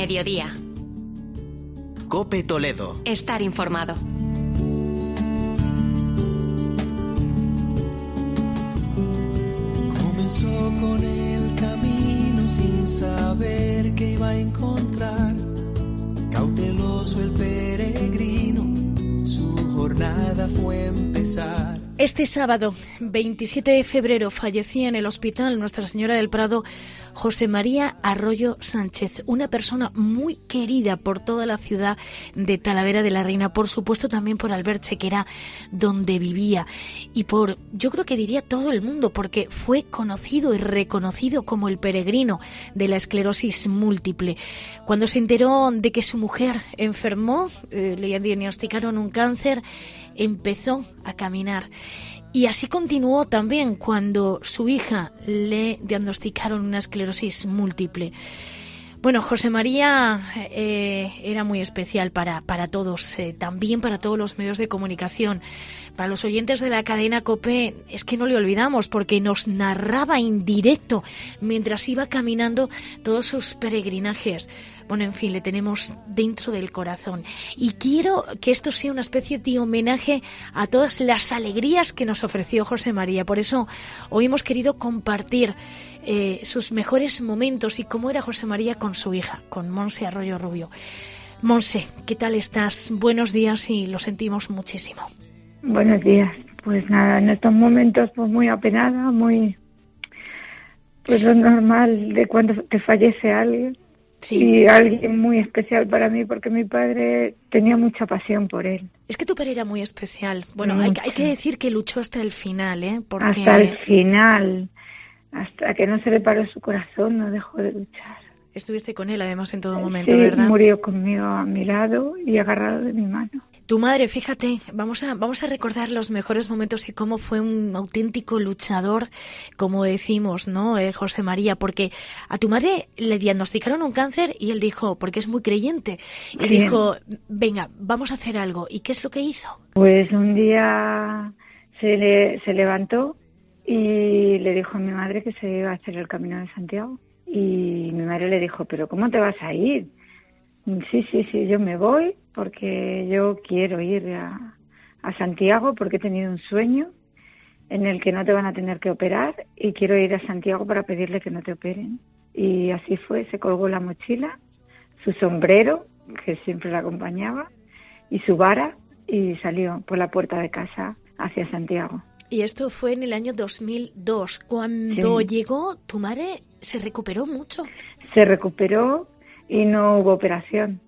mediodía. COPE Toledo. Estar informado. Comenzó con el camino sin saber qué iba a encontrar. Cauteloso el peregrino, su jornada fue empezar. Este sábado, 27 de febrero, fallecía en el hospital Nuestra Señora del Prado José María Arroyo Sánchez, una persona muy querida por toda la ciudad de Talavera de la Reina, por supuesto también por Alberche, que era donde vivía, y por, yo creo que diría todo el mundo, porque fue conocido y reconocido como el peregrino de la esclerosis múltiple. Cuando se enteró de que su mujer enfermó, le diagnosticaron un cáncer, empezó a caminar. Y así continuó también cuando su hija le diagnosticaron una esclerosis múltiple. Bueno, José María era muy especial para todos, también para todos los medios de comunicación. Para los oyentes de la cadena COPE es que no le olvidamos, porque nos narraba en directo mientras iba caminando todos sus peregrinajes. Bueno, en fin, le tenemos dentro del corazón. Y quiero que esto sea una especie de homenaje a todas las alegrías que nos ofreció José María. Por eso hoy hemos querido compartir sus mejores momentos y cómo era José María con su hija, con Monse Arroyo Rubio. Monse, ¿qué tal estás? Buenos días y lo sentimos muchísimo. Buenos días. Pues nada, en estos momentos pues muy apenada, muy... pues lo normal de cuando te fallece alguien. Sí. Y alguien muy especial para mí, porque mi padre tenía mucha pasión por él. Es que tu padre era muy especial. Bueno, hay que decir que luchó hasta el final, ¿eh? Porque... hasta el final, hasta que no se le paró su corazón, no dejó de luchar. Estuviste con él además en todo momento, sí, ¿verdad? Murió conmigo a mi lado y agarrado de mi mano. Tu madre, fíjate, vamos a recordar los mejores momentos y cómo fue un auténtico luchador, como decimos, ¿no, José María? Porque a tu madre le diagnosticaron un cáncer y él dijo, porque es muy creyente, y dijo, venga, vamos a hacer algo. ¿Y qué es lo que hizo? Pues un día se levantó y le dijo a mi madre que se iba a hacer el Camino de Santiago. Y mi madre le dijo, ¿pero cómo te vas a ir? Sí, yo me voy porque yo quiero ir a Santiago, porque he tenido un sueño en el que no te van a tener que operar y quiero ir a Santiago para pedirle que no te operen. Y así fue, se colgó la mochila, su sombrero, que siempre la acompañaba, y su vara, y salió por la puerta de casa hacia Santiago. Y esto fue en el año 2002. Cuando llegó, tu madre se recuperó mucho. Se recuperó y no hubo operación.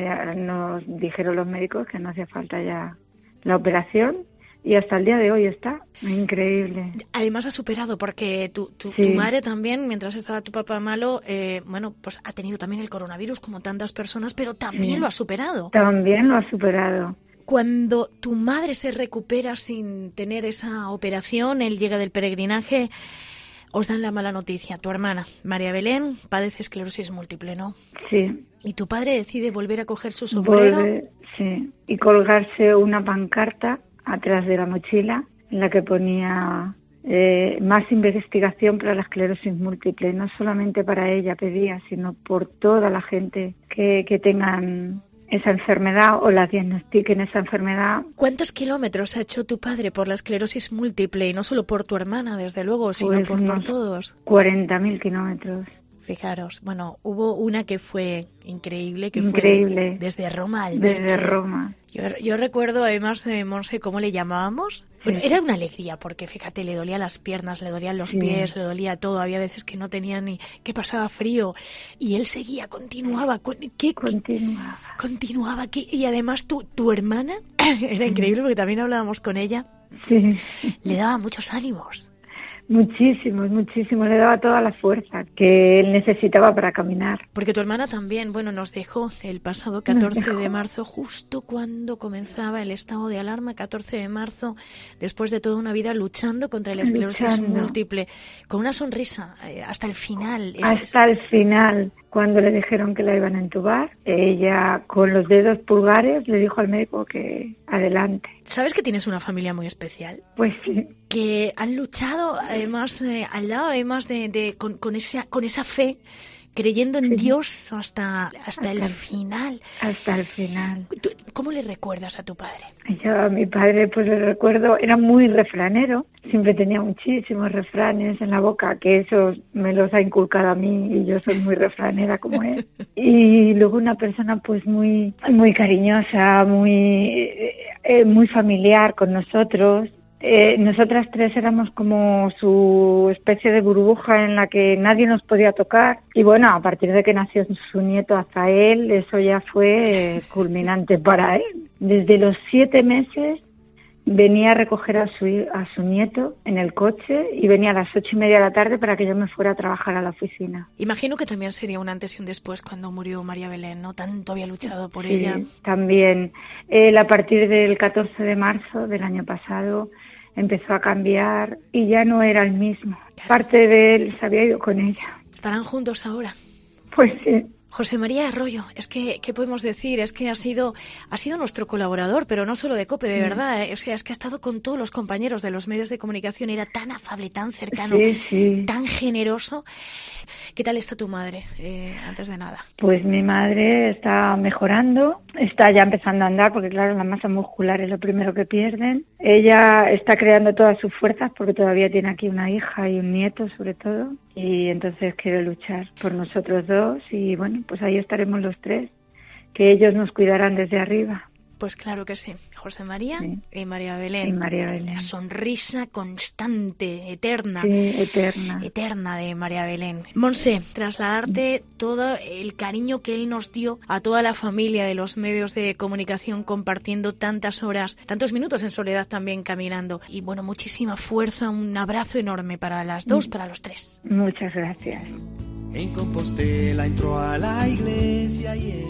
Nos dijeron los médicos que no hacía falta ya la operación y hasta el día de hoy está. Increíble. Además ha superado, porque tu madre también, mientras estaba tu papá malo, pues ha tenido también el coronavirus como tantas personas, pero también lo ha superado. También lo ha superado. Cuando tu madre se recupera sin tener esa operación, él llega del peregrinaje, os dan la mala noticia. Tu hermana, María Belén, padece esclerosis múltiple, ¿no? Sí. Y tu padre decide volver a coger su sombrero. Sí, y colgarse una pancarta atrás de la mochila en la que ponía más investigación para la esclerosis múltiple. No solamente para ella pedía, sino por toda la gente que tengan esa enfermedad o la diagnostiquen esa enfermedad. ¿Cuántos kilómetros ha hecho tu padre por la esclerosis múltiple? Y no solo por tu hermana, desde luego, sino pues por todos. 40.000 kilómetros. Fijaros, bueno, hubo una que fue increíble, fue desde Roma a Alberche. Desde Roma. Yo recuerdo además de Monse cómo le llamábamos. Bueno, era una alegría porque fíjate, le dolían las piernas, le dolían los pies, le dolía todo. Había veces que no tenía ni que pasaba frío y él seguía, continuaba. Continuaba. Y además tu hermana era increíble porque también hablábamos con ella. Sí. Le daba muchos ánimos. Muchísimo, le daba toda la fuerza que él necesitaba para caminar. Porque tu hermana también, nos dejó el pasado 14 de marzo, justo cuando comenzaba el estado de alarma, 14 de marzo, después de toda una vida luchando contra la esclerosis múltiple, con una sonrisa hasta el final. Hasta el final, cuando le dijeron que la iban a entubar, ella con los dedos pulgares le dijo al médico que adelante. ¿Sabes que tienes una familia muy especial? Pues sí. Que han luchado, además, al lado, además con esa fe creyendo en Dios hasta el final. Hasta el final. ¿Cómo le recuerdas a tu padre? Yo a mi padre pues le recuerdo, era muy refranero, siempre tenía muchísimos refranes en la boca, que esos me los ha inculcado a mí y yo soy muy refranera como él. Y luego una persona pues muy cariñosa, muy familiar con nosotros. Nosotras tres éramos como su especie de burbuja en la que nadie nos podía tocar. Y bueno, a partir de que nació su nieto hasta él, eso ya fue culminante para él. Desde los 7 meses venía a recoger a su nieto en el coche y venía a las 8:30 de la tarde para que yo me fuera a trabajar a la oficina. Imagino que también sería un antes y un después cuando murió María Belén, ¿no? Tanto había luchado por ella. También. Él a partir del 14 de marzo del año pasado empezó a cambiar y ya no era el mismo. Claro. Parte de él se había ido con ella. ¿Estarán juntos ahora? Pues sí. José María Arroyo, es que, ¿qué podemos decir? Es que ha sido nuestro colaborador, pero no solo de COPE, de verdad. O sea, es que ha estado con todos los compañeros de los medios de comunicación, era tan afable, tan cercano, tan generoso. ¿Qué tal está tu madre, antes de nada? Pues mi madre está mejorando, está ya empezando a andar, porque claro, la masa muscular es lo primero que pierden. Ella está creando todas sus fuerzas, porque todavía tiene aquí una hija y un nieto, sobre todo, y entonces quiere luchar por nosotros dos, y bueno, pues ahí estaremos los tres, que ellos nos cuidarán desde arriba. Pues claro que sí. José María y María Belén. Y María Belén. La sonrisa constante, eterna. Sí, eterna. Eterna de María Belén. Monse, trasladarte todo el cariño que él nos dio a toda la familia de los medios de comunicación, compartiendo tantas horas, tantos minutos en soledad también caminando. Y bueno, muchísima fuerza, un abrazo enorme para las dos, para los tres. Muchas gracias. En Compostela entró a la iglesia y